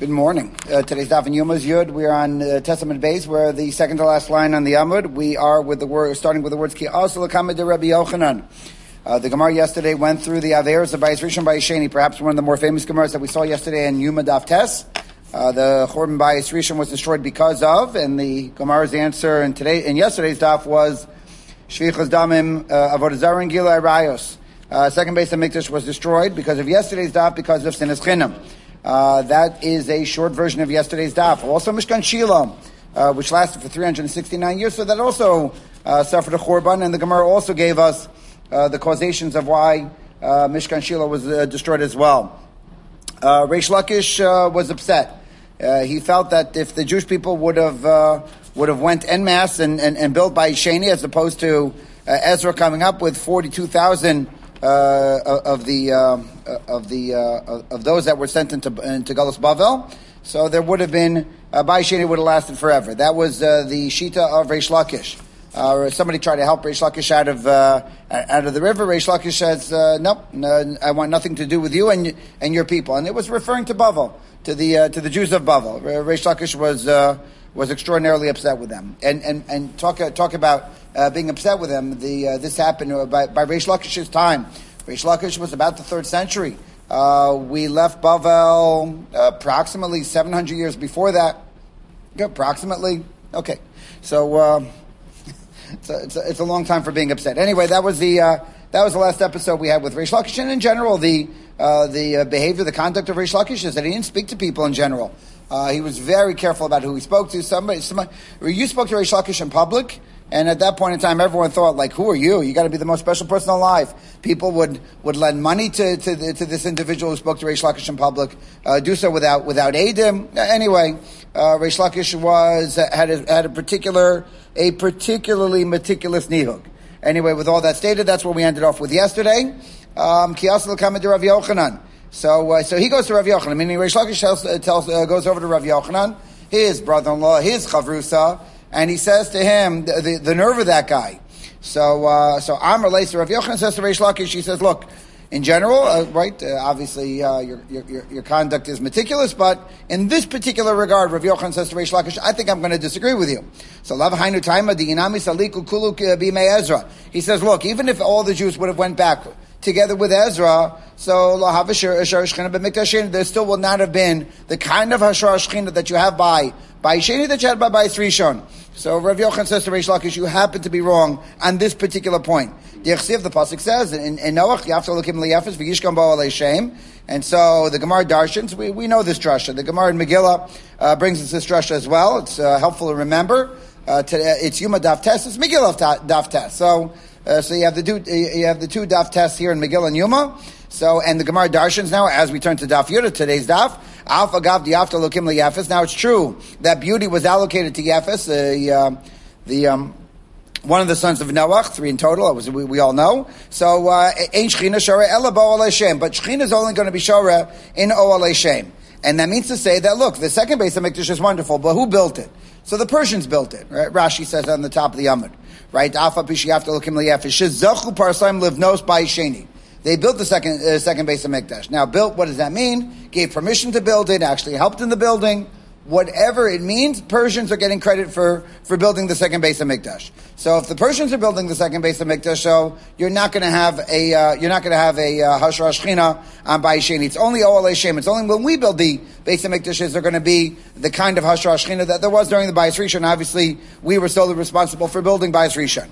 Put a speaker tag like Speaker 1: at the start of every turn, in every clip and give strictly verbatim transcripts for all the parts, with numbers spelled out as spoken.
Speaker 1: Good morning. Uh, today's daf in Yom is Yud. We are on uh, Testament base, where the second to last line on the Amud. We are with the word, starting with the words Ki Asel Kamed de Rabbi Yochanan. Uh, the Gemara yesterday went through the Averos of Bayis Rishon Bayis Sheni, perhaps one of the more famous Gemaras that we saw yesterday in Yuma Daf Tes. Uh, the Churban Bayis Rishon was destroyed because of, and the Gemara's answer in today in yesterday's daf was Shvichas Damim uh, Avodah Zarah and Gilai Rayos. Uh, second base of Mikdash was destroyed because of yesterday's daf, because of Sinas Chinam. Uh, that is a short version of yesterday's daf. Also, Mishkan Shiloh, uh, which lasted for three hundred sixty-nine years, so that also uh, suffered a Churban, and the Gemara also gave us uh, the causations of why uh, Mishkan Shiloh was uh, destroyed as well. Uh, Reish Lakish uh, was upset. Uh, he felt that if the Jewish people would have uh, would have went en masse and, and, and built by Sheni, as opposed to uh, Ezra coming up with forty-two thousand Uh, of the uh, of the uh, of those that were sent into into Galus Bavel, so there would have been uh, Bayis Sheni would have lasted forever. That was uh, the shita of Reish Lakish. Uh, somebody tried to help Reish Lakish out of uh, out of the river. Reish Lakish says, uh, "Nope, no, I want nothing to do with you and and your people." And it was referring to Bavel, to the uh, to the Jews of Bavel. Reish Lakish was uh, was extraordinarily upset with them, and and and talk uh, talk about. Uh, being upset with them. The uh, this happened uh, by, by Reish Lakish's time. Reish Lakish was about the third century. Uh, we left Bavel uh, approximately seven hundred years before that. Approximately. Okay. So uh, it's, a, it's, a, it's a long time for being upset. Anyway, that was the uh, that was the last episode we had with Reish Lakish. And in general, the uh, the uh, behavior, the conduct of Reish Lakish is that he didn't speak to people in general. Uh, he was very careful about who he spoke to. Somebody, somebody, you spoke to Reish Lakish in public. And at that point in time, everyone thought, like, who are you? You got to be the most special person alive. People would, would lend money to to, the, to this individual who spoke to Reish Lakish in public, uh, do so without without Eidim. Anyway, uh, Reish Lakish was had a, had a particular a particularly meticulous nihug. Anyway, with all that stated, that's where we ended off with yesterday. Um, Ki Asel Kamed de Rav Yochanan. So uh, so he goes to Rav Yochanan. Meaning Reish Lakish tells, uh, tells uh, goes over to Rav Yochanan, his brother-in-law, his chavrusa. And he says to him, the, the, the nerve of that guy. So, uh, so Amr relates to Rav Yochanan, says to Reish Lakish, he says, look, in general, uh, right, uh, obviously, uh, your, your, your conduct is meticulous, but in this particular regard, Rav Yochanan says to Reish Lakish, I think I'm going to disagree with you. So, Lav Hainu Taima, di Inami Saliku Kuluk Bimei Ezra. He says, look, even if all the Jews would have went back together with Ezra, so there still will not have been the kind of Hashar Shechina that you have by by Sheni that you had by Bayis Rishon. So Rav Yochanan says to Reish Lakish, you happen to be wrong on this particular point. The pasuk says in, in Noach, you have to look him liyafis v'yishkam bo alei shem. And so the Gemara Darshans, we, we know this drasha. The Gemara in Megillah uh, brings us this drasha as well. It's uh, helpful to remember. Uh, to, uh, it's Yuma Daf Tes. It's Megillah Daf Tes. So. Uh, so you have the two, you have the two daf tests here in Megillah and Yuma. So, and the Gemara Darshans now, as we turn to Daf Yudah, today's daf, Alpha Gav Diafta Lokim Liyafis. Now it's true that beauty was allocated to Yefes, the, uh, the, um, one of the sons of Noach, three in total, it was, we, we all know. So, uh, Ein Shechina Shora Ela Bo Olei Shem. But Shechina is only going to be Shora in Olei Shem. And that means to say that, look, the second base of Mikdash is wonderful, but who built it? So the Persians built it, right? Rashi says on the top of the Amud, right? Afa Pishiyafta Lokim Liyafis. Shezachu Parsaim Livnos Bayis Sheni. They built the second uh, second base of Mikdash. Now, built, what does that mean? Gave permission to build it, actually helped in the building. Whatever it means, Persians are getting credit for, for building the second base of Mikdash. So if the Persians are building the second base of Mikdash, so you're not going to have a uh, you're not going to have a uh, Hashra Shechina on Bayis Sheni. It's only Oalei Shem. It's only when we build the base of Mikdash is there going to be the kind of Hashra Shechina that there was during the Bayis Rishon. Obviously, we were solely responsible for building Bayis Rishon.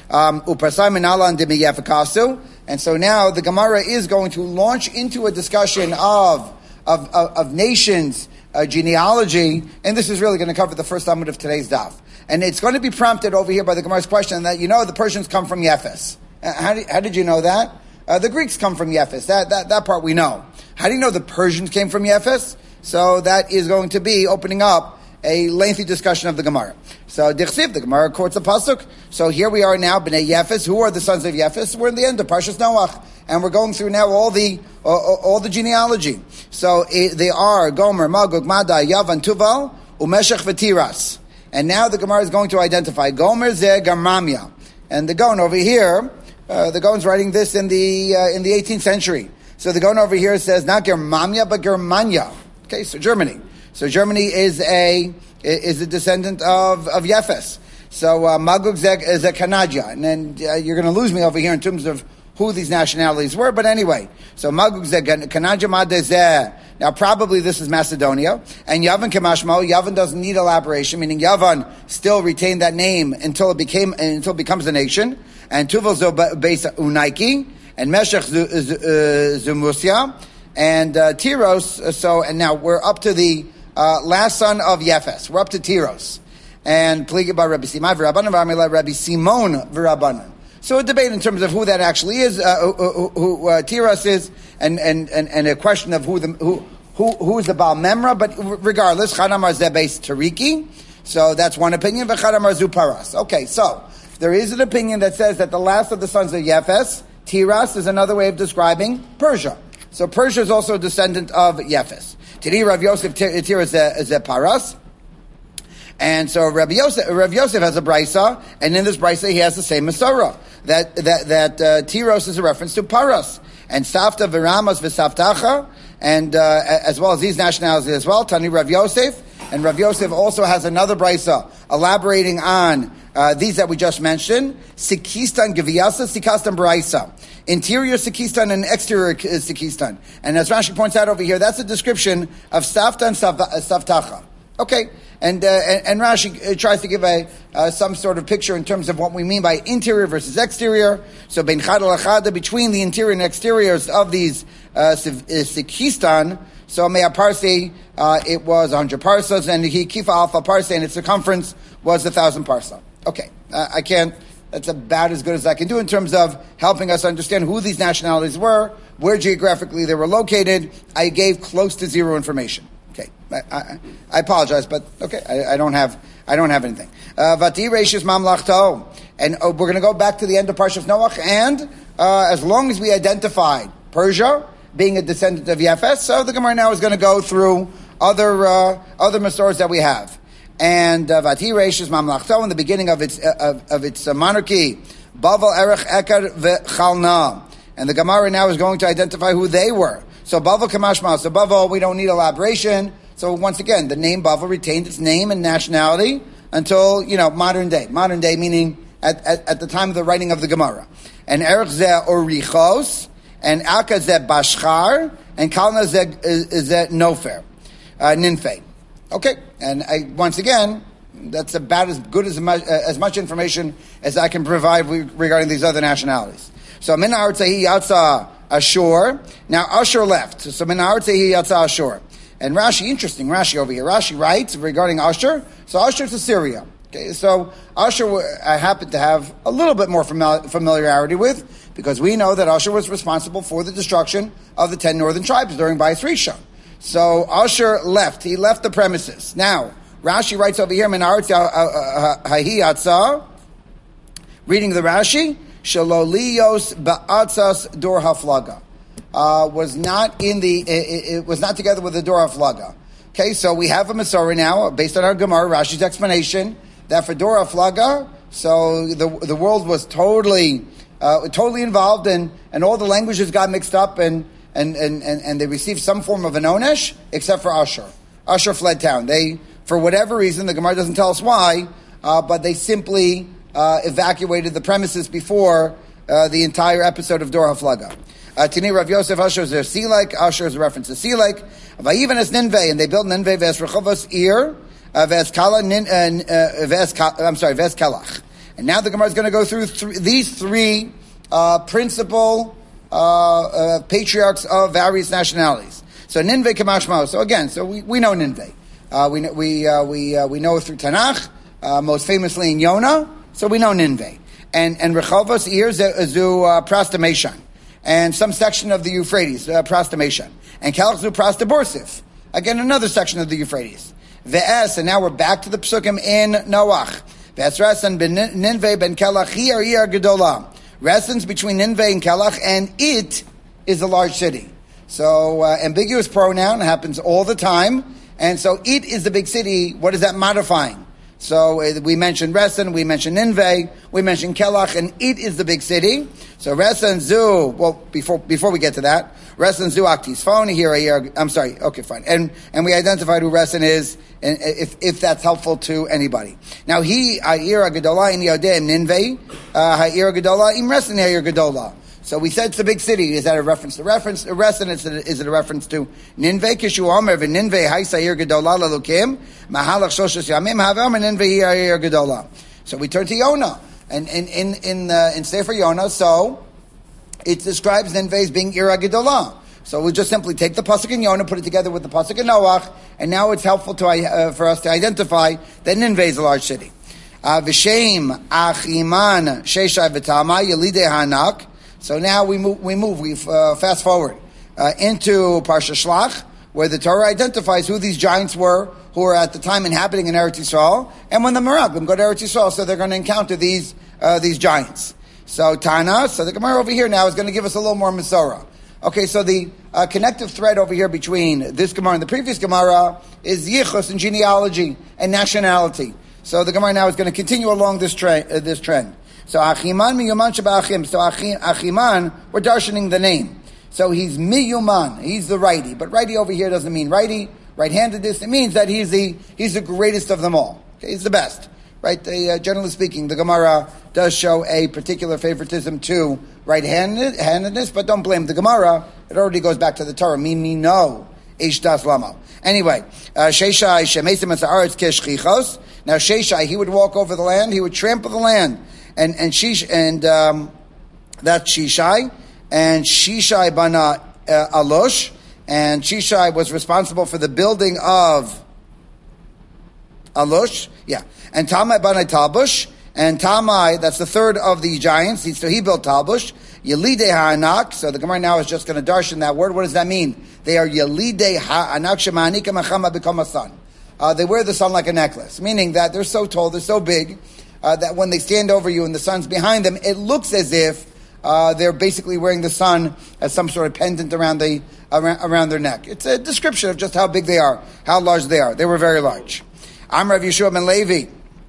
Speaker 1: Um, and so now the Gemara is going to launch into a discussion of of, of, of nations. Uh, genealogy, and this is really going to cover the first Amud of today's daf. And it's going to be prompted over here by the Gemara's question that, you know, the Persians come from Yefes. Uh, how, did, how did you know that? Uh, the Greeks come from Yefes. That, that, that part we know. How do you know the Persians came from Yefes? So that is going to be opening up a lengthy discussion of the Gemara. So, Dichsiv, the Gemara quotes a pasuk. So here we are now, Bnei Yefes. Who are the sons of Yefes? We're in the end of Parshas Noach. And we're going through now all the uh, all the genealogy. So uh, they are Gomer, Magog, Madai, Yavan, Tuval, Umeshech, V'tiras. And now the Gemara is going to identify Gomer, Zeh, Garmamya. And the Gon over here, uh, the Gon's writing this in the uh, in the eighteenth century. So the Gon over here says not Germania, but Germania. Okay, so Germany. So Germany is a is a descendant of of Yefes. So uh, Magog is a Kanadja, and then uh, you're going to lose me over here in terms of who these nationalities were. But anyway, so Magog Kanadja Madezeh. Now probably this is Macedonia, and Yavan Kamashmo. Yavan doesn't need elaboration, meaning Yavan still retained that name until it became until it becomes a nation. And Tuval Beis Unaiki, and Meshech Zumusia, and uh, Tiros. So and now we're up to the uh, last son of Yefes. We're up to Tiros. And Pligid by Rabbi Simon v'Rabbanan v'Amila Rabbi Simon v'Rabbanan. So a debate in terms of who that actually is, uh, who, who uh, Tiras is, and, and, and, and a question of who the who who who is the Baal Memra. But regardless, Chadamar Zebes Tariki. So that's one opinion. V'Chadamar Zu Paras. Okay, so there is an opinion that says that the last of the sons of Yefes, Tiras, is another way of describing Persia. So Persia is also a descendant of Yefes. Tiri Rav Yosef Tiras is a Paras. And so Rabbi Yosef, Rabbi Yosef has a brisa, and in this brisa he has the same Masorah, that that that uh, Tiros is a reference to Paras, and Safta v'Ramas v'Saftacha, and uh, as well as these nationalities as well. Tani Rabbi Yosef, and Rabbi Yosef also has another brisa elaborating on uh, these that we just mentioned: Sikistan Giviyasa, Sikastan Brisa, interior Sikistan and exterior Sikistan. And as Rashi points out over here, that's a description of Safta and Saftacha. Okay. And, uh, and and Rashi tries to give a uh, some sort of picture in terms of what we mean by interior versus exterior. So ben chada lachada, between the interior and exteriors of these uh, Sikistan. So mea parse, uh, it was one hundred parsas, and he kifa alpha parse, and its circumference was a thousand parsa. Okay, uh, I can't. That's about as good as I can do in terms of helping us understand who these nationalities were, where geographically they were located. I gave close to zero information. Okay, I, I, I apologize, but okay, I, I don't have I don't have anything. Vati Reishis Mamlachto, and oh, we're going to go back to the end of Parshas Noach, and uh, as long as we identified Persia being a descendant of Yefes, so the Gemara now is going to go through other uh, other Masoras that we have, and Vati Reishis Mamlachto, in the beginning of its uh, of, of its uh, monarchy, Bavel Erech Ekar v'Chalna, and the Gemara now is going to identify who they were. So Bavel Kamashma. So Bavel, we don't need elaboration. So once again, the name Bavel retained its name and nationality until, you know, modern day. Modern day meaning at, at, at the time of the writing of the Gemara. And Erech Zeh Orichos, and Alka Zeh Bashchar, and Kalna Zeh, Zeh Nofer, uh, Ninfe. Okay, and I, once again, that's about as good as much, uh, as much information as I can provide regarding these other nationalities. So Min Artzahi Yatza Ashur. Now Ashur left. So Min Artzahi Yatza Ashur. And Rashi, interesting, Rashi over here. Rashi writes regarding Ashur. So Ashur to Syria. Okay, so Ashur I happen to have a little bit more famili- familiarity with, because we know that Ashur was responsible for the destruction of the ten northern tribes during Bais Rishon. So Ashur left. He left the premises. Now, Rashi writes over here, Min Artzahi Yatza, reading the Rashi, Shaloliyos ba'atzas dor haflaga, uh, was not in the, it, it was not together with the dor haflaga. Okay, so we have a Masorah now, based on our Gemara, Rashi's explanation, that for dor haflaga, so the the world was totally, uh, totally involved, and, and all the languages got mixed up, and, and, and, and, and they received some form of an onesh, except for Ashur. Ashur fled town. They, for whatever reason, the Gemara doesn't tell us why, uh, but they simply Uh, evacuated the premises before uh, the entire episode of Dor HaFlaga. Tini Rav Yosef Ashur is their sea lake. Ashur is a reference to sea lake. Vayivan es Ninveh, and they built Ninveh ves Rechovos Ir ves Kala Nin ves I'm sorry ves Kalach. And now the Gemara is going to go through th- these three uh, principal uh, uh, patriarchs of various nationalities. So Ninveh Kamashmao. So again, so we, we know Ninveh. Uh, we we uh, we uh, we know through Tanakh, uh, most famously in Yonah. So we know Ninveh. And and Rechovos Ir zu uh, Prastamation. And some section of the Euphrates, uh, Prastamation. And Kalach zu Prastaborsif. Again, another section of the Euphrates. Ve'es, and now we're back to the Psukim in Noach. Ve'es Resan ben Ninveh ben Kelach Hier Hier Gedolah. Resans between Ninveh and Kelach, and it is a large city. So uh, ambiguous pronoun happens all the time. And so it is the big city. What is that modifying? So uh, we mentioned Resan, we mentioned Ninveh, we mentioned Kelach, and it is the big city. So Resan Zu, well, before before we get to that, Resin Zuakti's phone here. here I'm sorry. Okay, fine. And and we identified who Resin is, and if if that's helpful to anybody. Now he Ha'ir Gedola in Yodeh Ninveh, Ha'ir Gedola im Resin Ha'ir Gedola. So we said it's a big city. Is that a reference to reference? A Resin? Is it, is it a reference to Ninveh? Kishu Omer v'Ninveh Ha'is Ha'ir Gedola lalukim Mahalach Shoshos Yamim Havam Ninveh Ha'ir Gedola. So we turn to Yonah, and in in in uh, in Sefer Yonah, so it describes Ninveh as being Ira Gedolah. So we'll just simply take the pasuk in Yonah, put it together with the pasuk in Noach, and now it's helpful to uh, for us to identify that Ninveh is a large city. V'shem Achiman Sheshai v'Tama Yelidei Hanak. So now we move. We move. We uh, fast forward uh, into Parsha Shlach, where the Torah identifies who these giants were, who were at the time inhabiting in Eretz Yisrael, and when the Meraglim go to Eretz Yisrael, so they're going to encounter these uh, these giants. So Tana, so the Gemara over here now is going to give us a little more Masorah. Okay, so the uh, connective thread over here between this Gemara and the previous Gemara is Yichus and genealogy and nationality. So the Gemara now is going to continue along this, tra- uh, this trend. So Achiman miyuman sheba'achim. So Achiman, we're darshaning the name. So he's miyuman, he's the righty. But righty over here doesn't mean righty, right-handedness. It means that he's the he's the greatest of them all. Okay, he's the best. Right? The, uh, generally speaking, the Gemara does show a particular favoritism to right-handedness, but don't blame the Gemara. It already goes back to the Torah. Mi mi no. Ish das lama. Anyway, uh, Sheshai shemesim es haaretz keshchichos. Now Sheshai, he would walk over the land, he would trample the land. And and Shish and um, that's Shishai, and Shishai bana uh, Alosh, and Shishai was responsible for the building of Alosh, yeah, and Tamai bana Talbush, and Tamai, that's the third of the giants. So he built Talbush. Yelidei Ha'anak. So the Gemara now is just going to darshan that word. What does that mean? They are Yelidei Ha'anak Shema'anika Mechama become a son. Uh, they wear the sun like a necklace, meaning that they're so tall, they're so big. Uh, that when they stand over you and the sun's behind them, it looks as if uh, they're basically wearing the sun as some sort of pendant around the around, around their neck. It's a description of just how big they are, how large they are. They were very large. Amar Rav Yeshua ben Levi,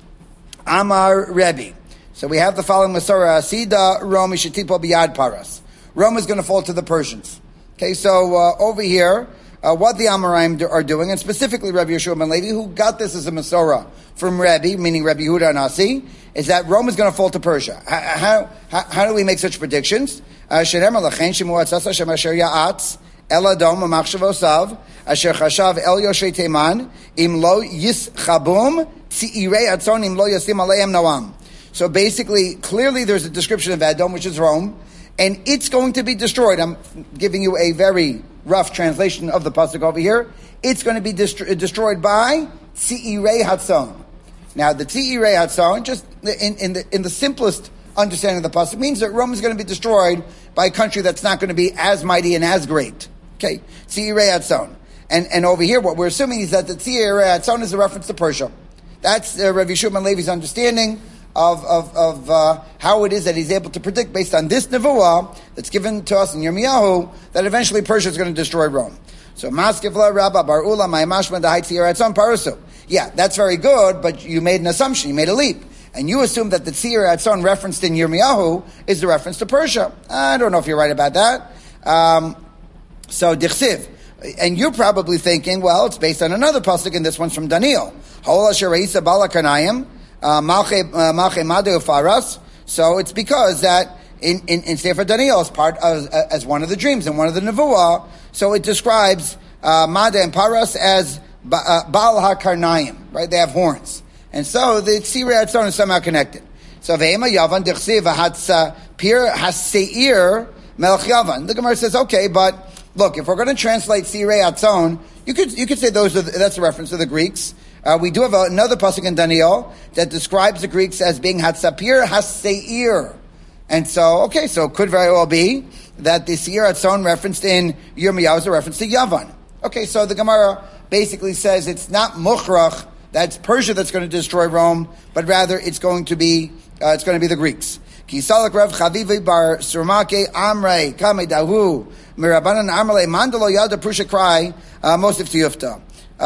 Speaker 1: Amar Rebbe. So we have the following Masorah: Asida Rome Shetipo Biyad Paras. Rome is going to fall to the Persians. Okay, so uh, over here, uh, what the Amoraim do, are doing, and specifically Rabbi Yeshua ben Levi, who got this as a Masorah from Rebbe, meaning Rabbi Yehuda Nasi, is that Rome is going to fall to Persia. How, how, how do we make such predictions? Shenem alachen shemu atzasa shem asher ya'atz el adom amachshavosav asher chashav el yoshei teman im lo yischabum tziirei atzon im lo yasim aleim noam. So basically, clearly there's a description of Edom, which is Rome, and it's going to be destroyed. I'm giving you a very rough translation of the pasuk over here. It's going to be dest- destroyed by Tziirei Hatzon. Now, the Tziirei Hatzon, just in, in the in the simplest understanding of the pasuk, means that Rome is going to be destroyed by a country that's not going to be as mighty and as great. Okay, Tziirei Hatzon. And and over here, what we're assuming is that the Tziirei Hatzon is a reference to Persia. That's uh, Rav Yeshua ben Levi's understanding of of, of uh, how it is that he's able to predict, based on this nevuah that's given to us in Yirmiyahu, that eventually Persia is going to destroy Rome. So, Maskevla Rabba Bar Ula Ma'amashma Dahai Tzir Atzon Parusu. Yeah, that's very good, but you made an assumption, you made a leap. And you assume that the Tzir Atzon referenced in Yirmiyahu is the reference to Persia. I don't know if you're right about that. Um, so, Dichsiv. And you're probably thinking, well, it's based on another pasuk, and this one's from Daniel. Ha'ol asher re'isa bala kanayim, malche madeu faras. So it's because that in, in, in Sefer Daniel as part of, as one of the dreams and one of the nevuah, so it describes uh, Mada and Paras as ba, uh, Baal HaKarnayim, right? They have horns. And so the Tzirei Hatzon is somehow connected. So Ve'ema Yavan Dechsiv Hatsa Pir Haseir Melech Yavan. The Gemara says, okay, but look, if we're going to translate Tzirei Hatzon, you could you could say those are the, that's a reference to the Greeks. Uh, we do have another pasuk in Daniel that describes the Greeks as being Hatsapir Haseir. And so, okay, so it could very well be that the Seir Hatzon referenced in Yirmiyahu is a reference to Yavan. Okay, so the Gemara basically says it's not Mukhrach, that's Persia that's going to destroy Rome, but rather it's going to be uh, it's going to be the Greeks. Kisalak Rav Chavivi bar Surmake Amrei Kame Dahu Mirabanan Amrei Mandalo Yada Prusha Cry Mosif Tiyufta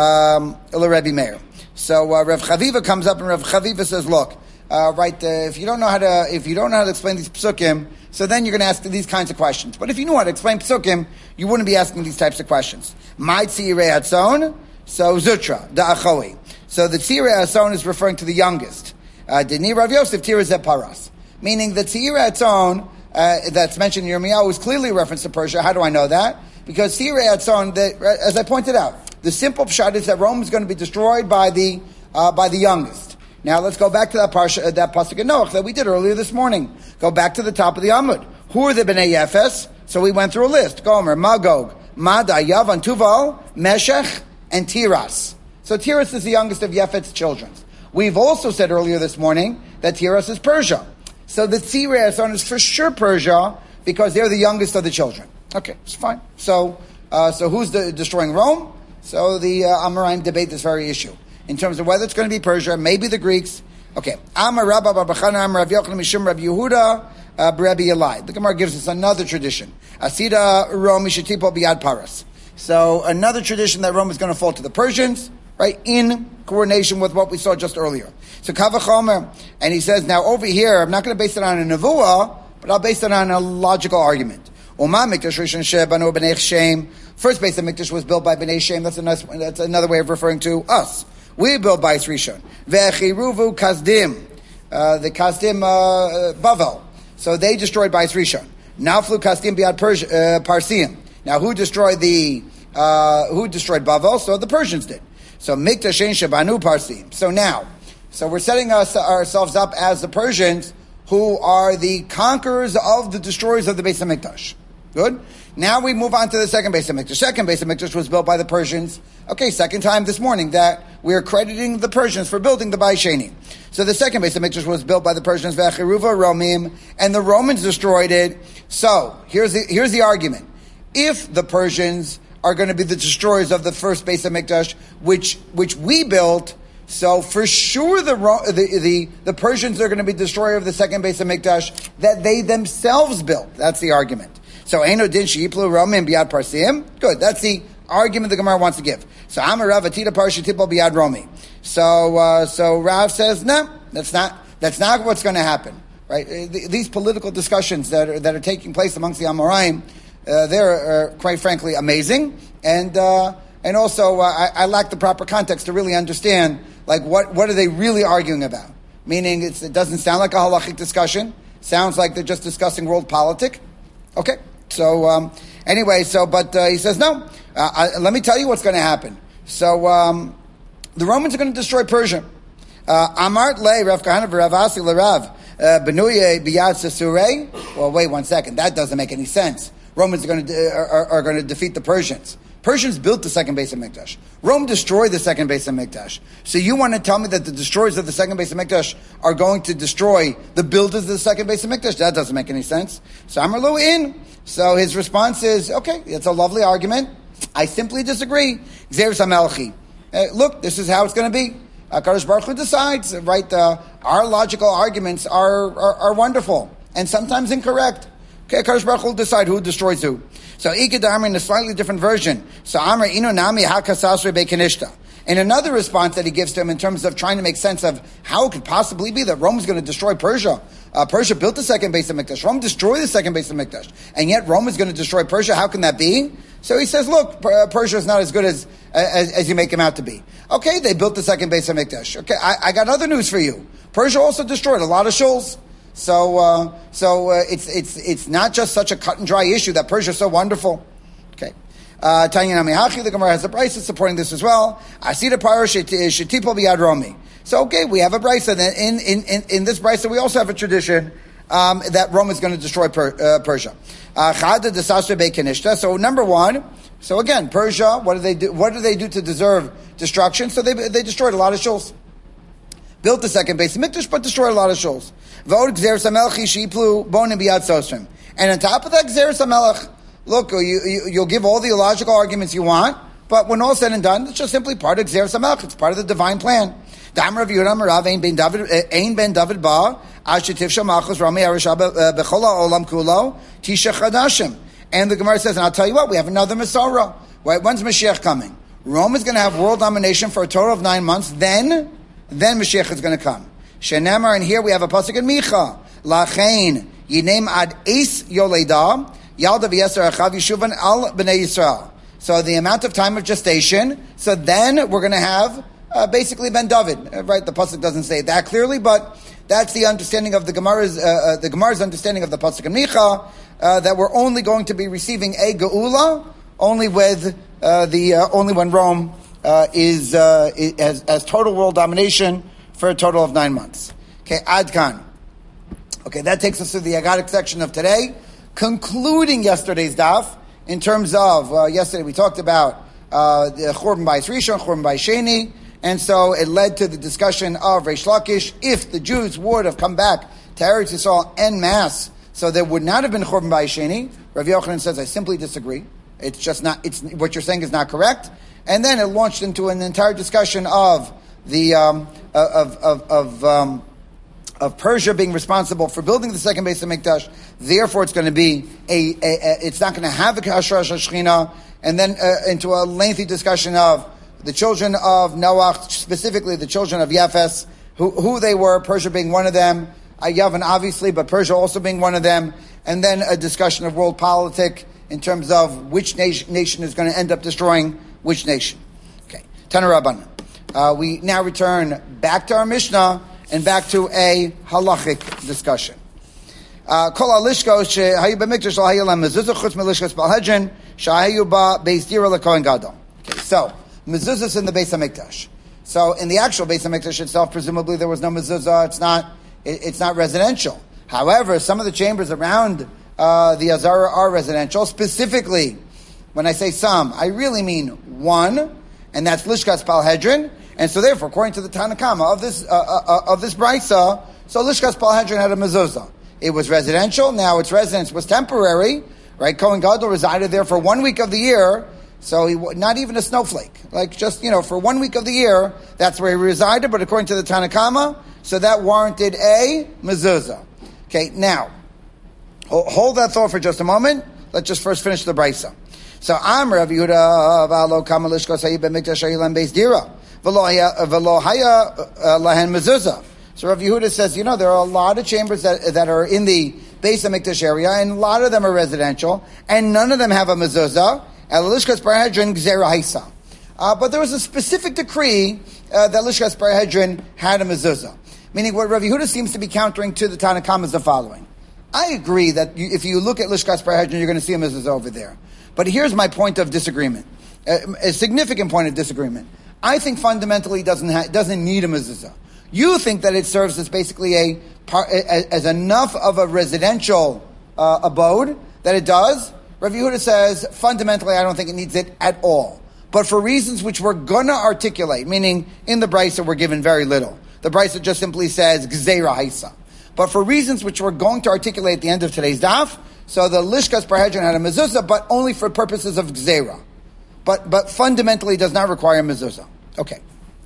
Speaker 1: um Rebbe Meir. So uh, Rav Chaviva comes up and Rav Chaviva says, look, Uh, right, uh, if you don't know how to, if you don't know how to explain these psukim, so then you're going to ask these kinds of questions. But if you knew how to explain Psukim, you wouldn't be asking these types of questions. My Tzirei Hatzon, so Zutra, Da'achoi. So the Tzirei Hatzon is referring to the youngest. Dini Rav Yosef Tirei Paras. Meaning the Tzirei Hatzon uh, that's mentioned in Yirmiyahu is clearly a reference to Persia. How do I know that? Because Tzirei Hatzon, as I pointed out, the simple pshat is that Rome is going to be destroyed by the uh, by the youngest. Now let's go back to that parsha, uh, that pasuk in Noach that we did earlier this morning. Go back to the top of the Amud. Who are the Bnei Yefes? So we went through a list. Gomer, Magog, Mada, Yavan, Tuval, Meshech, and Tiras. So Tiras is the youngest of Yefet's children. We've also said earlier this morning that Tiras is Persia. So the Tzirei Hatzon is for sure Persia because they're the youngest of the children. Okay, it's fine. So, uh, so who's the, destroying Rome? So the uh, Amoraim debate this very issue in terms of whether it's going to be Persia, maybe the Greeks. Okay, Amar Rabba Bar Bachana Amar Rav Yochanan Mishum Rav Yehuda uh, Rabbi Elai. The Gemara gives us another tradition. Asida Rome Mishatipo Biad Paras. So another tradition that Rome is going to fall to the Persians, right, in coordination with what we saw just earlier. So Kavachomer, and he says, now over here, I'm not going to base it on a nevuah, but I'll base it on a logical argument. Uma Mikdash Rishon Shebanu B'nei Shem. First base of Mikdash was built by B'nei Shem. That's, a nice, that's another way of referring to us. We built by Rishon. Ve'chiruvu Kazdim. Uh, the Kazdim, uh, Bavel. So they destroyed by Rishon. Naflu Kazdim Biad Persia, uh, Parsiim. Now who destroyed the, uh, who destroyed Bavel? So the Persians did. So Mikdash Ein Shebanu Parsiim. So now, so we're setting us, ourselves up as the Persians who are the conquerors of the destroyers of the Beis HaMikdash. Good. Now we move on to the second Beis HaMikdash. Second Beis HaMikdash was built by the Persians. Okay, second time this morning that we are crediting the Persians for building the Bayis Sheni. So the second Beis HaMikdash was built by the Persians, Ve'achiruva Romim, and the Romans destroyed it. So here's the here's the argument: if the Persians are going to be the destroyers of the first Beis HaMikdash, which which we built, so for sure the the the, the Persians are going to be destroyer of the second Beis HaMikdash that they themselves built. That's the argument. So, Eino din she'iplu Romim biad Parsiim. Good. That's the argument the Gemara wants to give. So, Amar Rav Atita Parsha Tipol biad Romi. So, uh, so Rav says, no, that's not, that's not what's going to happen. Right? These political discussions that are, that are taking place amongst the Amoraim, uh, they're, uh, quite frankly, amazing. And, uh, and also, uh, I, I lack the proper context to really understand, like, what, what are they really arguing about? Meaning, it's, it doesn't sound like a halachic discussion. Sounds like they're just discussing world politics. Okay. So, um, anyway, so, but uh, he says, no, uh, I, let me tell you what's going to happen. So, um, the Romans are going to destroy Persia. Amart le Rav Kahana v'Rav Asi l'Rav Benuye biyad Sesurei. Well, wait one second. That doesn't make any sense. Romans are going to, uh, are, are going to defeat the Persians. Persians built the second Beis HaMikdash. Rome destroyed the second Beis HaMikdash. So you want to tell me that the destroyers of the second Beis HaMikdash are going to destroy the builders of the second Beis HaMikdash? That doesn't make any sense. So Amar lo in. So his response is, okay, it's a lovely argument. I simply disagree. Gzeres HaMelchi. Uh, look, this is how it's going to be. HaKadosh Baruch Hu decides, right? Uh, our logical arguments are, are, are wonderful and sometimes incorrect. Okay, HaKadosh Baruch Hu will decide who destroys who. So Ikad in a slightly different version. So Amr Inu Nami Hakasasre Bekanishta. In another response that he gives to him in terms of trying to make sense of how it could possibly be that Rome is going to destroy Persia. Uh, Persia built the second Beis HaMikdash. Rome destroyed the second Beis HaMikdash. And yet Rome is going to destroy Persia. How can that be? So he says, look, Persia is not as good as, as as you make him out to be. Okay, they built the second Beis HaMikdash. Okay, I, I got other news for you. Persia also destroyed a lot of shuls. So, uh, so uh, it's it's it's not just such a cut and dry issue that Persia is so wonderful. Okay, Tanya Namihachi, the Gemara has a brisa supporting this as well. Asida Parashat Shetipol Biyad Romi. So, okay, we have a brisa. In in in in this brisa, we also have a tradition um, that Rome is going to destroy per, uh, Persia. Chada Desasre Bekanishta. So, number one. So again, Persia. What do they do? What do they do to deserve destruction? So they they destroyed a lot of shuls. Built the second Beis HaMikdash, but destroyed a lot of shuls. And on top of that, Gzeres HaMelech, look, you, you, you'll give all the illogical arguments you want, but when all said and done, it's just simply part of Gzeres HaMelech. It's part of the divine plan. And the Gemara says, and I'll tell you what, we have another Masorah. Right? When's Mashiach coming? Rome is going to have world domination for a total of nine months, then... Then Mashiach is going to come. Shenemar, and here we have a pasuk in Micha. Lachein Yinem ad Eis Yoleda, Yalda v'Yeser Achav Yishuvan al B'nei Yisrael. So the amount of time of gestation, so then we're going to have uh, basically Ben David, uh, right? The pasuk doesn't say it that clearly, but that's the understanding of the Gemara's, uh, uh, the Gemara's understanding of the pasuk in Micha, uh, that we're only going to be receiving a Geula, only with, uh, the, uh, only when Rome, uh, is, uh, has, has total world domination for a total of nine months. Okay, Adkan. Okay, that takes us to the Agadic section of today, concluding yesterday's daf, in terms of, uh, yesterday we talked about, uh, the Churban Bayis Rishon, Churban Bayis Sheni, and so it led to the discussion of Reish Lakish. If the Jews would have come back to Eretz Yisrael en masse, so there would not have been Churban Bayis Sheni. Rav Yochanan says, I simply disagree. It's just not, it's, what you're saying is not correct. And then it launched into an entire discussion of the, um, of, of, of, um, of Persia being responsible for building the second Beis HaMikdash. Therefore, it's going to be a, a, a it's not going to have a Hashrash HaShechina. And then uh, into a lengthy discussion of the children of Noach, specifically the children of Yafes, who, who they were, Persia being one of them, uh, Yavin obviously, but Persia also being one of them. And then a discussion of world politics in terms of which nation, nation is going to end up destroying which nation. Okay, Tana Rabban. Uh, we now return back to our Mishnah and back to a halachic discussion. Kol alishkos shehayu b'mikdash lo hayu lam mezuzah chutz melishkos balhedrin shehayu ba beis dira lekohen gadol. Okay, so mezuzahs in the Beis HaMikdash. So in the actual Beis HaMikdash itself, presumably there was no mezuzah. It's not. It, it's not residential. However, some of the chambers around uh, the Azara are residential. Specifically, when I say some, I really mean one, and that's Lishkas Palhedrin. And so therefore, according to the Tanakama of this, uh, uh, of this Brisa, so Lishkas Palhedrin had a mezuzah. It was residential, now its residence was temporary, right? Kohen Gadol resided there for one week of the year, so he, not even a snowflake. Like just, you know, for one week of the year, that's where he resided, but according to the Tanakama, so that warranted a mezuzah. Okay, now, hold that thought for just a moment. Let's just first finish the Brisa. So, Am Rav Yehuda, V'alo Kama Lishkos Hayib B'mikdash Hayilam Beis Dira. V'lo haya lahen mezuzah. So Rav Yehuda says, you know, there are a lot of chambers that that are in the Beis HaMikdash area, and a lot of them are residential, and none of them have a mezuzah. Lishkas Parahedrin Gzera Haisa. But there was a specific decree uh, that Lishkas Parahedrin had a mezuzah. Meaning what Rav Yehuda seems to be countering to the Tanakama is the following. I agree that you, if you look at Lishkas Parahedrin, you're going to see a mezuzah over there. But here's my point of disagreement. A, a significant point of disagreement. I think fundamentally it doesn't ha- doesn't need a mezuzah. You think that it serves as basically a as enough of a residential uh, abode that it does. Rav Yehuda says fundamentally I don't think it needs it at all. But for reasons which we're gonna articulate, meaning in the Brisa we're given very little. The Brisa just simply says Gzeira Haisa. But for reasons which we're going to articulate at the end of today's daf, so the Lishkas Parahedrin had a mezuzah, but only for purposes of Gzeira. But but fundamentally does not require mezuzah. Okay.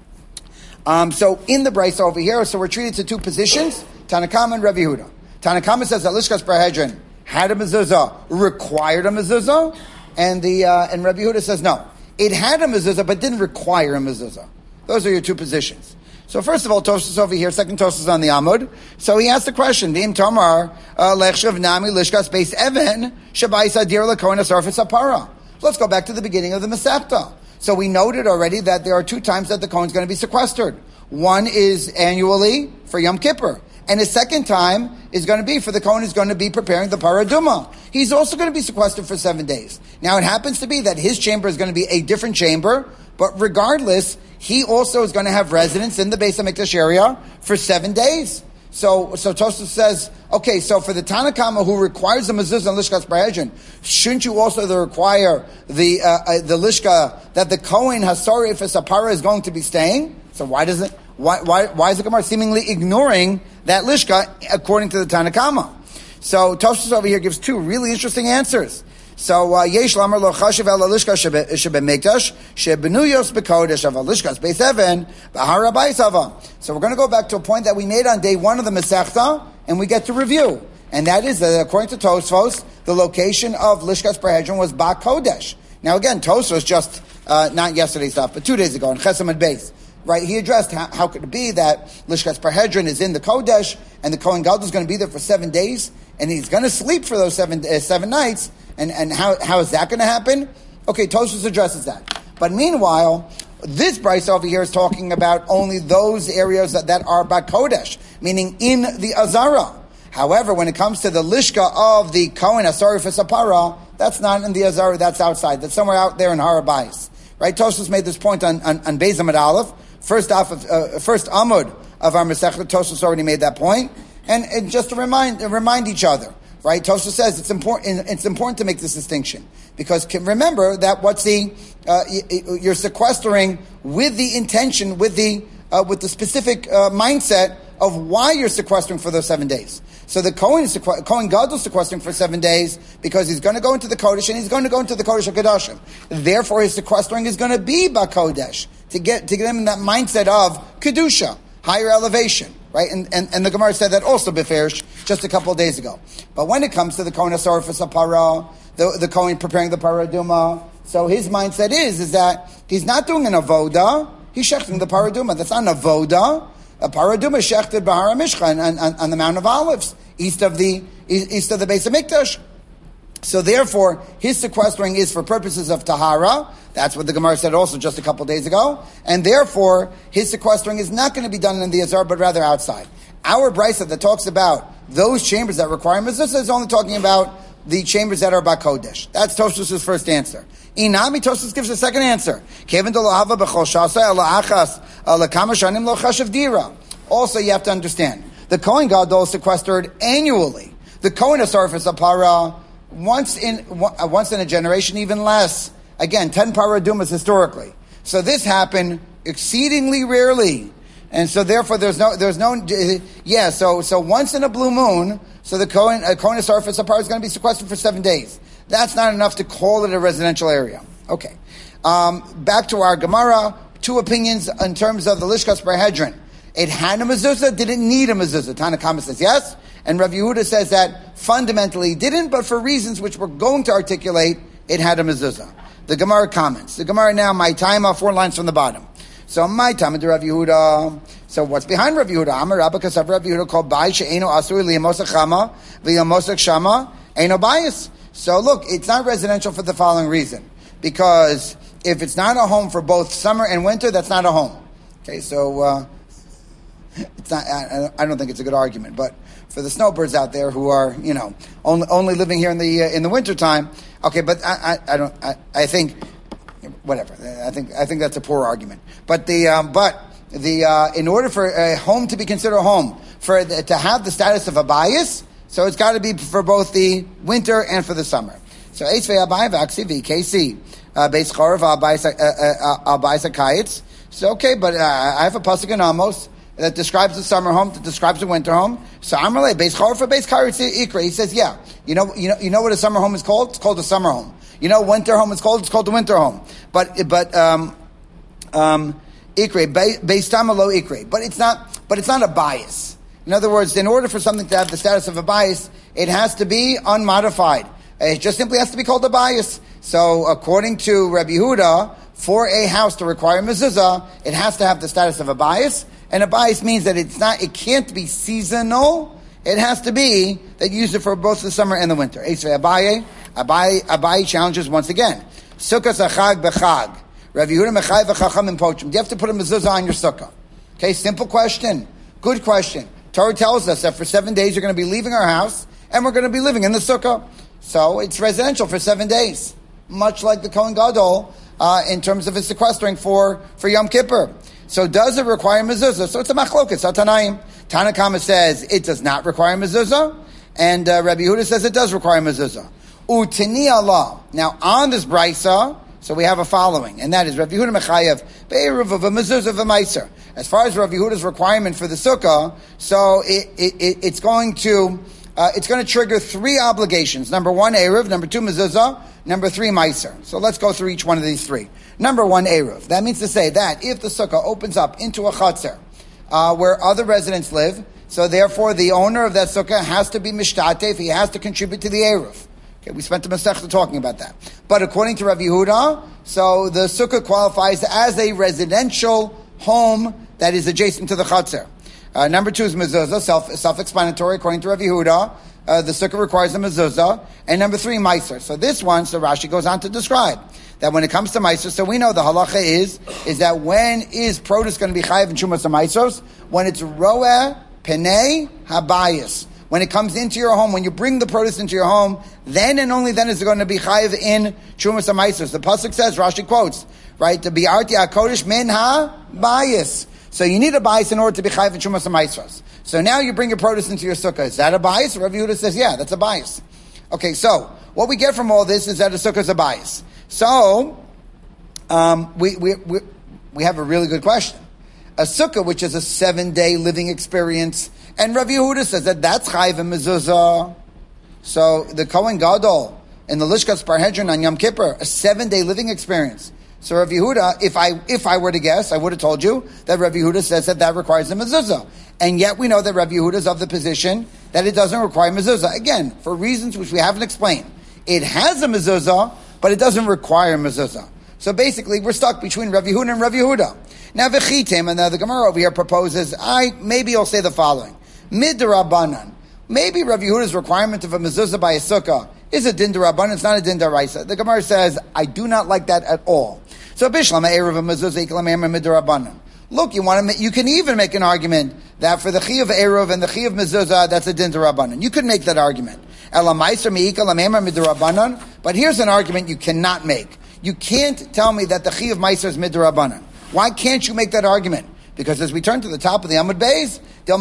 Speaker 1: Um, so in the Brisa over here, so we're treated to two positions, Tanakama and Rav Yehuda. Tanakama says that Lishkas Parahedrin had a mezuzah, required a mezuzah, and the uh, and Rav Yehuda says no, it had a mezuzah but didn't require a mezuzah. Those are your two positions. So first of all, Tosfos over here, second Tosfos on the Amud. So he asked the question, V'im Tamar lechshav nami Lishkas Beis Even shabayis adir lekohen asarfis apara. Let's go back to the beginning of the Masechta. So we noted already that there are two times that the Kohen is going to be sequestered. One is annually for Yom Kippur. And the second time is going to be for the Kohen who's going to be preparing the Paraduma. He's also going to be sequestered for seven days. Now it happens to be that his chamber is going to be a different chamber, but regardless, he also is going to have residence in the Beis HaMikdash area for seven days. So, so Tosfos says, okay, so for the Tanakama who requires the mezuzah and Lishkas Parahedrin, shouldn't you also require the uh, uh, the Lishka that the Kohen Hasari if a Sapara is going to be staying? So why does it? Why why why is the Gemara seemingly ignoring that Lishka according to the Tanakama? So Tosfos over here gives two really interesting answers. So yesh lamer lo chashiv el lishka shebe mikdash shebenuyos bekodesh av lishkas beis even b'hara b'isava. So we're going to go back to a point that we made on day one of the Masechta, and we get to review, and that is that according to Tosfos, the location of Lishkas Parahedrin was Ba Kodesh. Now again, Tosfos just uh, not yesterday's stuff, but two days ago in Chesam and Beis. Right, he addressed how, how could it be that Lishkas Parahedrin is in the Kodesh and the Kohen Gadol is going to be there for seven days. and he's going to sleep for those seven uh, seven nights. And and how how is that going to happen? Okay, Tosfos addresses that. But meanwhile, this Bryce over here is talking about only those areas that, that are Bakodesh, meaning in the Azara. However, when it comes to the Lishka of the Kohen Asari for Sapara, that's not in the Azara, that's outside. That's somewhere out there in Harabais. Right? Tosfos made this point on, on, on Beis Amud Aleph. First, off of, uh, first Amud of our Masechta, Tosfos already made that point. And, and just to remind, remind each other, right? Tosfos says it's important, it's important to make this distinction. Because remember that what's the, uh, you're sequestering with the intention, with the, uh, with the specific uh, mindset of why you're sequestering for those seven days. So the Kohen is sequ- Kohen Gadol is sequestering for seven days because he's going to go into the Kodesh and he's going to go into the Kodesh HaKadoshim. Therefore, his sequestering is going to be Bakodesh to get to get him in that mindset of Kedusha, higher elevation, right? And and, and the Gemara said that also beferish just a couple of days ago. But when it comes to the Kohen Asar for Sapara, the the Kohen preparing the Paraduma, so his mindset is is that he's not doing an avoda, he's shechting the Paraduma. That's not an avoda. A Paraduma shechted Bahar Mishcha on, on, on the Mount of Olives, east of the east of the Beis Hamikdash. So therefore, his sequestering is for purposes of Tahara. That's what the Gemara said also just a couple days ago. And therefore, his sequestering is not going to be done in the Azar, but rather outside. Our Brisa that talks about those chambers that require mezuzah is only talking about the chambers that are Bakodesh. That's Tosfos' first answer. Inami, Tosfos gives a second answer. Also, you have to understand, the Kohen Gadol is sequestered annually. The Kohen Asar for Sapara, once in once in a generation, even less. Again, ten paradumas historically. So this happened exceedingly rarely, and so therefore there's no there's no yeah. So so once in a blue moon, so the Kohen uh, Kohen Asar for Sapara is going to be sequestered for seven days. That's not enough to call it a residential area. Okay, um, back to our Gemara. Two opinions in terms of the Lishkas Parahedron. It had a mezuzah, didn't need a mezuzah. Tanakama says yes, and Rav Yehuda says that fundamentally didn't, but for reasons which we're going to articulate, it had a mezuzah. The Gemara comments. The Gemara now, my time, four lines from the bottom. So my time to Rav Yehuda. So what's behind Rav Yehuda? Amar Rabba Kasav Rav Yehuda called Bai She'eno Asur Liyamosak Chama V'Yamosak Shama Eno Bias. So look, it's not residential for the following reason. Because if it's not a home for both summer and winter, that's not a home. Okay, so uh, it's not. I, I don't think it's a good argument, but for the snowbirds out there who are, you know, only only living here in the uh, in the wintertime, okay, but I, I, I don't. I, I think whatever. I think I think that's a poor argument. But the um, but the uh, in order for a home to be considered a home, for the, to have the status of a bias, so it's got to be for both the winter and for the summer. So Eisvei Abai Vaksi V K C Beis Chorav Abai Sakayitz. So okay, but uh, I have a pasuk in Amos that describes the summer home, that describes the winter home. So Amrle Beis Chorav for Beis Karetz Ikra. He says, yeah, you know, you know, you know what a summer home is called? It's called a summer home. You know, winter home is called. It's called the winter home. But but um um Ikra Beis Tamalo Ikra. But it's not. But it's not a bias. In other words, in order for something to have the status of a bias, it has to be unmodified. It just simply has to be called a bias. So, according to Rabbi Yehuda, for a house to require mezuzah, it has to have the status of a bias. And a bias means that it's not, it can't be seasonal. It has to be that you use it for both the summer and the winter. Eisvei Abaye, Abaye, Abaye challenges once again. Sukkah achag bechag. Rabbi Yehuda mechai v'chacham impochim. Do you have to put a mezuzah on your sukkah? Okay, simple question. Good question. Torah tells us that for seven days you're going to be leaving our house and we're going to be living in the sukkah. So it's residential for seven days. Much like the Kohen Gadol, uh, in terms of his sequestering for, for Yom Kippur. So does it require mezuzah? So it's a machloket, Tanaim. Tanakama says it does not require mezuzah, and uh, Rabbi Yehuda says it does require mezuzah. Utini Allah. Now on this brisa, so we have a following, and that is Rabbi Yehuda Mechayev be'eruv of a mezuzah of a meiser. As far as Rabbi Yehuda's requirement for the sukkah, so it, it, it, it's going to uh, it's going to trigger three obligations. Number one, eruv. Number two, mezuzah. Number three, meiser. So let's go through each one of these three. Number one, eruv. That means to say that if the sukkah opens up into a chutzner, uh, where other residents live, so therefore the owner of that sukkah has to be mishtatef, he has to contribute to the eruv. Okay, we spent the Masechta talking about that. But according to Rav Yehuda, so the sukkah qualifies as a residential home that is adjacent to the chutzner. Uh, number two is mezuzah, self, self-explanatory according to Rav Yehuda. uh, the sukkah requires a mezuzah, and number three, meiser. So this one, so Rashi goes on to describe that when it comes to meiser, so we know the halacha is, is that when is produce going to be chayiv in shumas meisos? When it's roeh penei habayis. When it comes into your home, when you bring the produce into your home, then and only then is it going to be chayiv in shumas meisos. The pasuk says, Rashi quotes, right, to be arti hakodesh min habayis. So you need a bias in order to be chayiv in shumas meisos. So now you bring your produce into your sukkah. Is that a bias? Rav Yehuda says, yeah, that's a bias. Okay, so what we get from all this is that a sukkah is a bias. So um, we, we we we have a really good question. A sukkah, which is a seven-day living experience, and Rav Yehuda says that that's chayiv in mezuzah. So the Kohen Gadol in the Lishkas Parhedron on Yom Kippur, a seven-day living experience. So Rav Yehuda, if I if I were to guess, I would have told you that Rav Yehuda says that that requires a mezuzah. And yet we know that Rav Yehuda is of the position that it doesn't require mezuzah. Again, for reasons which we haven't explained. It has a mezuzah, but it doesn't require mezuzah. So basically, we're stuck between Rav Yehuda and Rav Yehuda. Now, v'chitim, and now the Gemara over here proposes, I maybe I'll say the following. Mid d'Rabbanan. Maybe Rav Yehuda's requirement of a mezuzah by a sukkah is a din d'Rabbanan, it's not a din d'Oraisa. The Gemara says, I do not like that at all. So, bishlam erev mezuzah ikalam mid d'Rabbanan. Look, you want to. You can even make an argument that for the chi of eruv and the chi of mezuzah, that's a din d'Rabbanan. You could make that argument. But here's an argument you cannot make. You can't tell me that the chi of meiser is mid d'Rabbanan. Why can't you make that argument? Because as we turn to the top of the Amud Beis,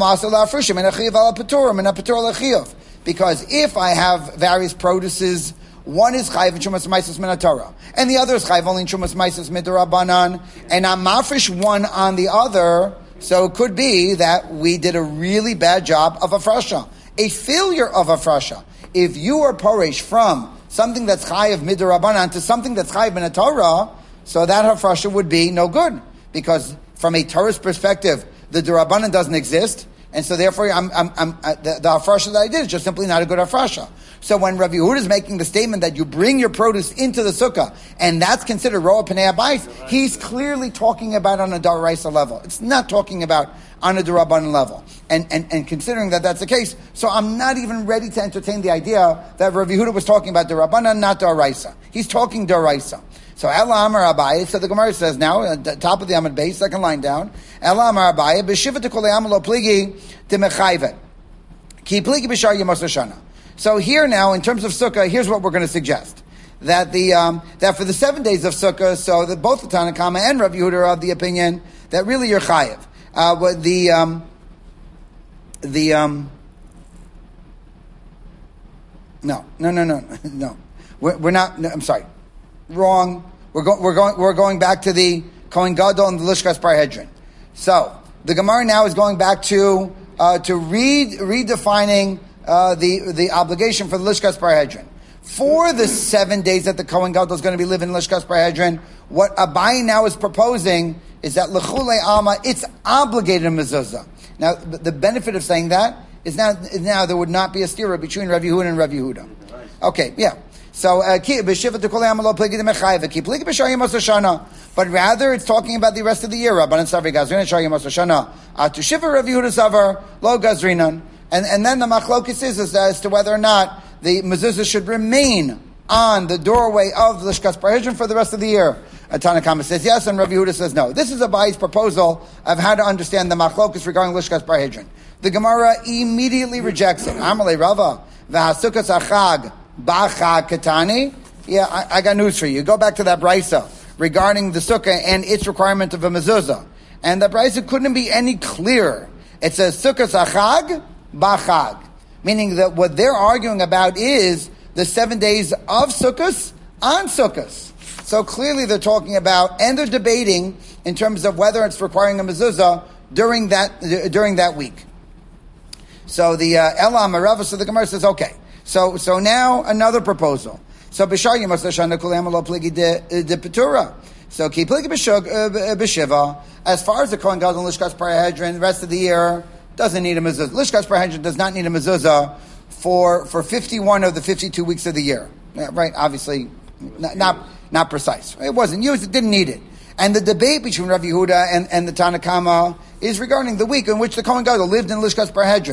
Speaker 1: because if I have various produces, one is chayiv in Shumas Meisos min Torah, and the other is chayiv only in Shumas Meisos mid d'Rabbanan, and I'm mafresh one on the other, so it could be that we did a really bad job of afrasha, a failure of afrasha. If you are poresh from something that's chayiv mid d'Rabbanan to something that's chayiv min Torah, so that afrasha would be no good, because from a Torah's perspective, the d'Rabbanan doesn't exist, and so therefore I'm, I'm, I'm, uh, the, the afrasha that I did is just simply not a good afrasha. So when Rav Yehuda is making the statement that you bring your produce into the sukkah, and that's considered roa pnei habayis, he's clearly talking about on a d'oraisa level. It's not talking about on a d'Rabbanan level. And, and, and considering that that's the case, so I'm not even ready to entertain the idea that Rav Yehuda was talking about d'Rabbanan, not d'oraisa. He's talking d'oraisa. So Ela Amar Abaye, so the Gemara says now, at the top of the Amud Beis, second line down, Ela Amar Abaye, b'shiva tekol amalo pligi demechayvet, ki pligi b'shar yemos Hoshana. So here now, in terms of Sukkah, here's what we're going to suggest. That the um, that for the seven days of Sukkah, so that both the Tanna Kama and Rav Yehuda are of the opinion that really you're chayiv. Uh, but the, um, the, um, no, no, no, no, no. We're, we're not, no, I'm sorry. Wrong. We're going. We're going. We're going back to the Kohen Gadol and the Lishkas Parhedron. So the Gemara now is going back to uh, to read redefining uh, the the obligation for the Lishkas Parhedron for the seven days that the Kohen Gadol is going to be living in Lishkas Parhedron. What Abaye now is proposing is that l'chulei alma it's obligated in mezuzah. Now the benefit of saying that is now is now there would not be a stira between Rav Yehuda and Rav Yehuda. Okay, yeah. So, uh, but rather it's talking about the rest of the year. And, and then the machlokis is, is as to whether or not the mezuzah should remain on the doorway of the Lishkas Parhedron for the rest of the year. Tanna Kama says yes, and Rav Yehuda says no. This is Abaye's proposal of how to understand the machlokis regarding Lishkas Parhedron. The Gemara immediately rejects it. Amalei Rava, v'hasukas achag, Bacha Katani. Yeah, I, I got news for you. Go back to that brisa regarding the sukkah and its requirement of a mezuzah. And the brisa couldn't be any clearer. It says sukkah achag, bachag. Meaning that what they're arguing about is the seven days of sukkahs on sukkahs. So clearly they're talking about, and they're debating in terms of whether it's requiring a mezuzah during that, during that week. So the Ela Amarava, so the Gemara says, okay. So, so now another proposal. So, b'shar yemos Hoshana kulam lo pligi de de petura. So, ki pligi b'shiva. As far as the Kohen Gadol and Lishkas Parhedron, the rest of the year doesn't need a mezuzah. Lishkas Parhedron does not need a mezuzah for for fifty-one of the fifty-two weeks of the year. Yeah, right? Obviously, not, not not precise. It wasn't used. It didn't need it. And the debate between Rav Yehuda and, and the Tanna Kama is regarding the week in which the Kohen Gadol lived in Lishkas Parhedron.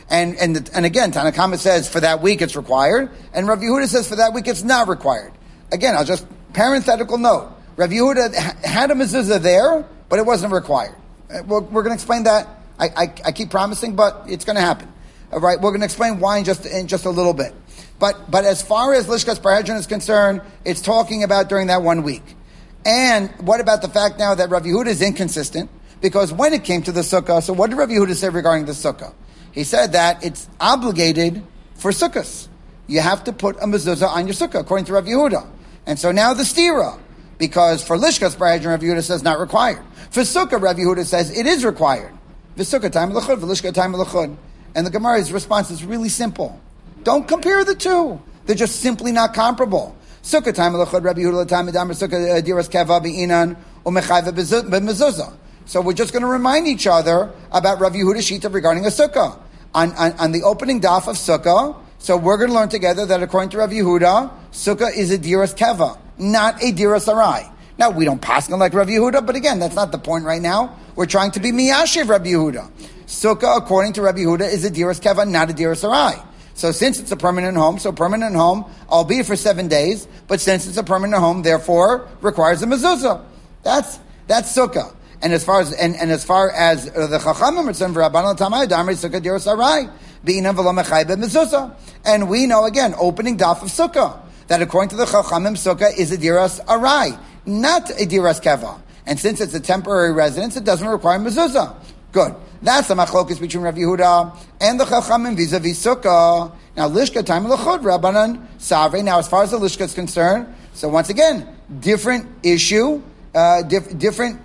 Speaker 1: And and and again, Tanakama says for that week it's required, and Rav Yehuda says for that week it's not required. Again, I'll just parenthetical note: Rav Yehuda had a mezuzah there, but it wasn't required. We're, we're going to explain that. I, I, I keep promising, but it's going to happen. All right, we're going to explain why in just in just a little bit. But but as far as Lishkas Parhedron is concerned, it's talking about during that one week. And what about the fact now that Rav Yehuda is inconsistent? Because when it came to the sukkah, so what did Rav Yehuda say regarding the sukkah? He said that it's obligated for sukkahs. You have to put a mezuzah on your sukkah, according to Rav Yehuda. And so now the stira, because for Lishkas Parhedron, Rav Yehuda says not required. For sukkah, Rav Yehuda says it is required. V'sukkah time l'chud, v'lishka time l'chud. And the Gemara's response is really simple. Don't compare the two. They're just simply not comparable. Sukkah time l'chud, Rav Yehuda l'tam edam sukkah diras keva be'inan u'mechayva b'mezuzah. So we're just going to remind each other about Rav Yehuda's shita regarding a sukkah. On, on, on the opening daf of sukkah, so we're going to learn together that according to Rav Yehuda, sukkah is a diras keva, not a diras arai. Now, we don't pass like Rav Yehuda, but again, that's not the point right now. We're trying to be miyashiv Rav Yehuda. Sukkah, according to Rav Yehuda, is a diras keva, not a diras arai. So since it's a permanent home, so permanent home, albeit for seven days, but since it's a permanent home, therefore, requires a mezuzah. That's, that's sukkah. And as far as and, and as far as uh, the Chachamim are concerned, Rabbanan Tamay Damri Sukkah Diras Arai B'Inam V'Lo Mechai B'Mezuzah, and we know again, opening daf of Sukkah, that according to the Chachamim, Sukkah is a Diras Arai, not a Diras Keva. And since it's a temporary residence, it doesn't require mezuzah. Good. That's the machlokes between Rav Yehuda and the Chachamim vis-a-vis Sukkah. Now, Lishka time l'chud Rabbanan Savre. Now, as far as the Lishka is concerned, so once again, different issue, uh, diff- different.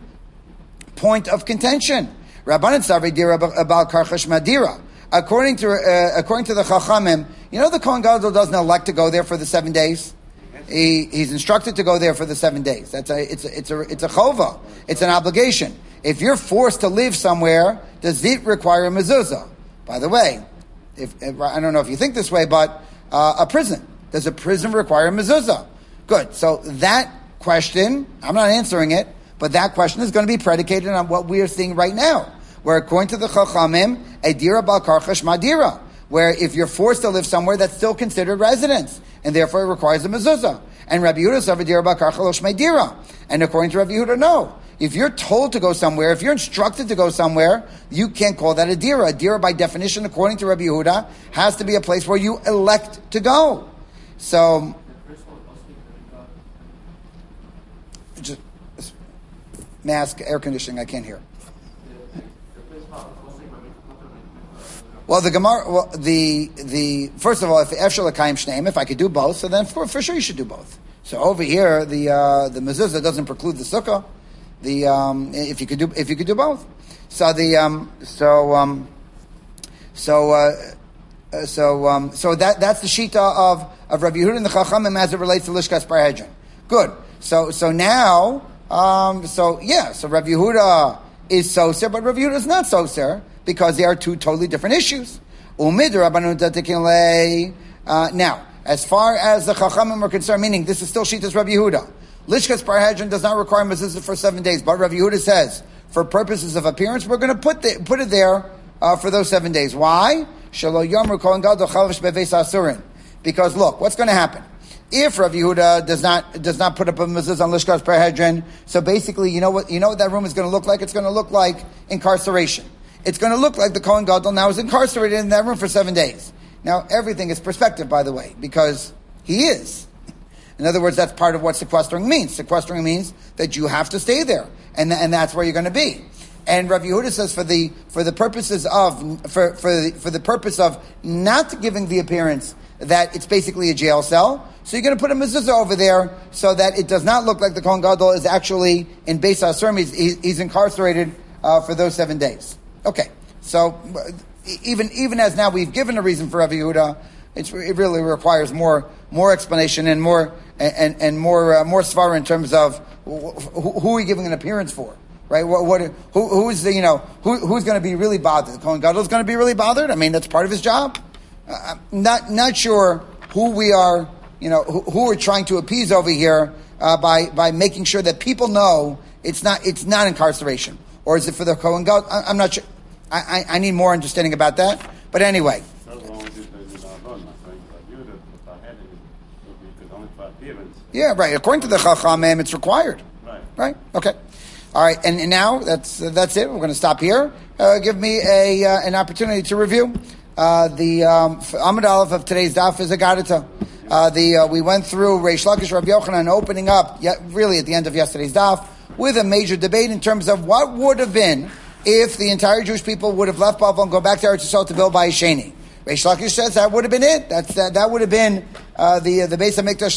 Speaker 1: point of contention. Rabbanan Savre dira about karchash madira. According to uh, according to the Chachamim, you know the Kohen Gadol doesn't elect to go there for the seven days. He, he's instructed to go there for the seven days. That's a it's a it's a it's a chova. It's an obligation. If you're forced to live somewhere, does it require a mezuzah? By the way, if, if I don't know if you think this way, but uh, a prison, does a prison require a mezuzah? Good. So that question, I'm not answering it. But that question is going to be predicated on what we are seeing right now, where according to the Chachamim, a dira bal karchash madira, where if you're forced to live somewhere, that's still considered residence, and therefore it requires a mezuzah. And Rabbi Yehuda says a dira bal karchash madira, and according to Rabbi Yehuda, no. If you're told to go somewhere, if you're instructed to go somewhere, you can't call that a dira. A dira, by definition, according to Rabbi Yehuda, has to be a place where you elect to go. So, just. Mask, air conditioning, I can't hear. Well, the Gemara, well, the, the, first of all, if Efshel L'Kayim Shneim, if I could do both, so then for, for sure you should do both. So over here, the, uh, the mezuzah doesn't preclude the sukkah. The, um, if you could do, if you could do both. So the, um, so, um, so, uh, so, um, so that, that's the shita of, of Rabbi Yehuda and the Chachamim as it relates to Lishkas Parhedron. Good. So, so now, Um, so yeah, so Rav Yehuda is soser, but Rav Yehuda is not soser because they are two totally different issues. Uh, now, as far as the Chachamim are concerned, meaning this is still Shitas Rav Yehuda. Lishkas Parhedron does not require mezuzah for seven days, but Rav Yehuda says for purposes of appearance, we're going to put the, put it there uh, for those seven days. Why? Because look, what's going to happen? If Rav Yehuda does not does not put up a mezuzah on Lishkas Parhedron, so basically, you know what you know what that room is going to look like? It's going to look like incarceration. It's going to look like the Kohen Gadol now is incarcerated in that room for seven days. Now, everything is perspective, by the way, because he is. In other words, that's part of what sequestering means. Sequestering means that you have to stay there, and and that's where you're going to be. And Rav Yehuda says for the for the purposes of for for the, for the purpose of not giving the appearance that it's basically a jail cell. So you're going to put a mezuzah over there so that it does not look like the Kohen Gadol is actually in Beis HaAsurim. He's, he's incarcerated uh, for those seven days. Okay, so even even as now we've given a reason for Rav Yehuda, it's, it really requires more more explanation and more and and more uh, more svara in terms of who, who are we giving an appearance for, right? What, what who who is the you know who who's going to be really bothered? The Kohen Gadol is going to be really bothered. I mean, that's part of his job. Uh, I'm not not sure who we are. You know, who, who we're trying to appease over here uh, by by making sure that people know it's not it's not incarceration, or is it for the Kohen Gadol? I'm not sure. I, I, I need more understanding about that. But anyway. Yeah, right. According to the Chachamim, it's required. Right. Right? Okay. All right, and, and now that's uh, that's it. We're going to stop here. Uh, give me a uh, an opportunity to review. Uh, the um, Amud Aleph of today's daf is a Gadita. Uh, the uh, we went through Reish Lakish Rabbi Yochanan opening up, yet really at the end of yesterday's daf, with a major debate in terms of what would have been if the entire Jewish people would have left Bavel and go back to Eretz Yisrael to build Bayis Sheni. Reish Lakish says that would have been it. That's that, that would have been uh, the uh, the Beis Hamikdash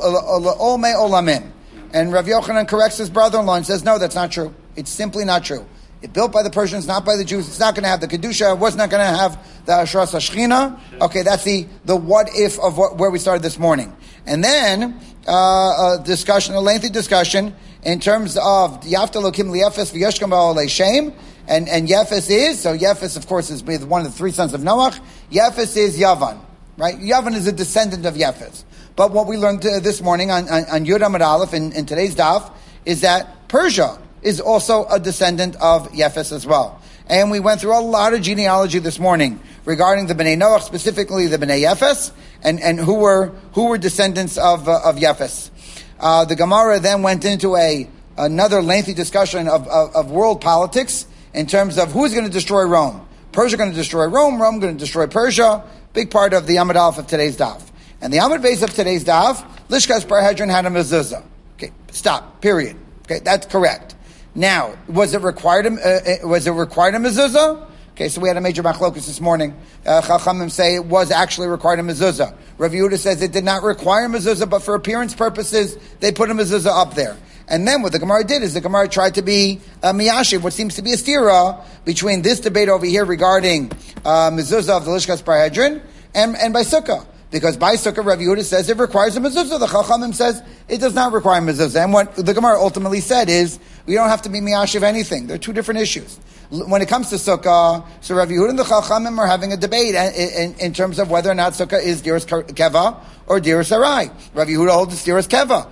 Speaker 1: la'ol me olamim. And Rav Yochanan corrects his brother-in-law and says, no, that's not true. It's simply not true. It's built by the Persians, not by the Jews. It's not going to have the Kedusha. It was not going to have the Ashras HaShechina. Okay, that's the, the what-if of what, where we started this morning. And then, uh, a discussion, a lengthy discussion in terms of Yafta Lokim Liefes V'Yeshkam Ba'olei Shem. And, and Yefes is, so Yefes, of course, is one of the three sons of Noach. Yefes is Yavan, right? Yavan is a descendant of Yefes. But what we learned uh, this morning on, on, on Yud Amud Aleph in, in today's daf is that Persia is also a descendant of Yefes as well. And we went through a lot of genealogy this morning regarding the Bnei Noach, specifically the Bnei Yefes, and, and who were who were descendants of uh, of Yefes. Uh, the Gemara then went into a another lengthy discussion of, of, of world politics in terms of who's going to destroy Rome. Persia going to destroy Rome, Rome going to destroy Persia. Big part of the Amud Aleph of today's daf. And the Amud Beis of today's daf, Lishkas Parhedron had a mezuzah. Okay, stop. Period. Okay, that's correct. Now, was it required? Uh, was it required a mezuzah? Okay, so we had a major machlokus this morning. Uh, Chachamim say it was actually required a mezuzah. Rav Yehuda says it did not require a mezuzah, but for appearance purposes, they put a mezuzah up there. And then what the Gemara did is the Gemara tried to be uh, miyashiv, what seems to be a stira between this debate over here regarding uh, mezuzah of the Lishkas Parhedron and, and by Sukkah. Because by Sukkah, Rav Yehuda says it requires a mezuzah. The Chachamim says it does not require a mezuzah. And what the Gemara ultimately said is, we don't have to be miyashiv anything. They're two different issues. When it comes to Sukkah, so Rav Yehuda and the Chachamim are having a debate in, in, in terms of whether or not Sukkah is Diras Keva or Diras Arai. Rav Yehuda holds it's Diras Keva.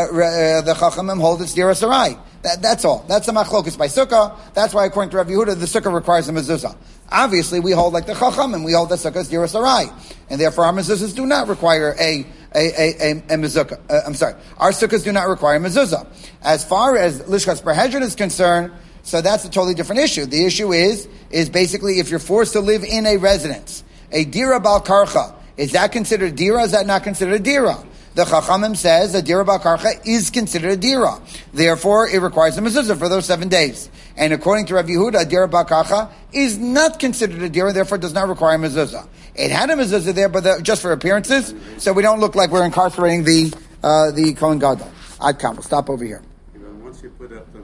Speaker 1: The Chachamim hold it's Diras Arai. That, that's all. That's the machlokus by Sukkah. That's why, according to Rav Yehuda, the Sukkah requires a mezuzah. Obviously, we hold like the Chachamim. We hold that Sukkah is Diras Arai. And therefore, our mezuzahs do not require a a, a, a, a mezuzah. Uh, I'm sorry. Our Sukkahs do not require a mezuzah. As far as Lishkas Parhedron is concerned, so that's a totally different issue. The issue is, is basically if you're forced to live in a residence, a dira bal karcha, is that considered a dira? Is that not considered a dira? The Chachamim says a dira bal karcha is considered a dira. Therefore, it requires a mezuzah for those seven days. And according to Rav Yehuda, a dira bal karcha is not considered a dira, therefore does not require a mezuzah. It had a mezuzah there, but the, just for appearances, so we don't look like we're incarcerating the uh, the Kohen Gadol. Ad Kam. We'll stop over here.
Speaker 2: Once you put up the